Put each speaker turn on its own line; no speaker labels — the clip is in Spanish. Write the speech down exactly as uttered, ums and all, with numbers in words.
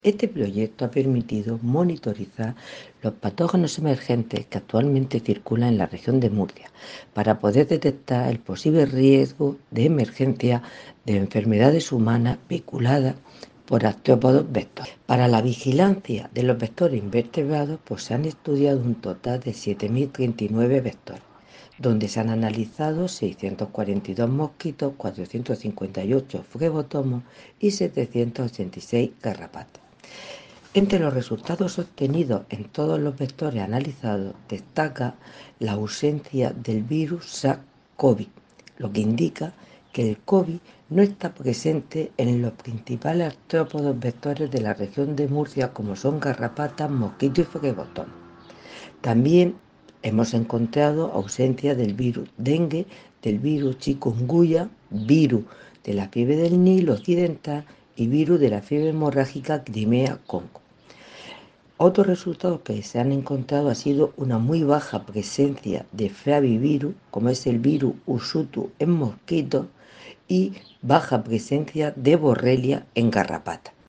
Este proyecto ha permitido monitorizar los patógenos emergentes que actualmente circulan en la región de Murcia para poder detectar el posible riesgo de emergencia de enfermedades humanas vinculadas por artrópodos vectores. Para la vigilancia de los vectores invertebrados, pues se han estudiado un total de siete mil treinta y nueve vectores, donde se han analizado seiscientos cuarenta y dos mosquitos, cuatrocientos cincuenta y ocho flebotomos y setecientos ochenta y seis garrapatas. Entre los resultados obtenidos en todos los vectores analizados destaca la ausencia del virus SARS-CoV, lo que indica que el COVID no está presente en los principales artrópodos vectores de la región de Murcia, como son garrapatas, mosquitos y flebotomas. También hemos encontrado ausencia del virus dengue, del virus chikungunya, virus de la fiebre del Nilo occidental y virus de la fiebre hemorrágica Crimea-Congo. Otros resultados que se han encontrado ha sido una muy baja presencia de flavivirus, como es el virus Usutu en mosquitos, y baja presencia de borrelia en garrapatas.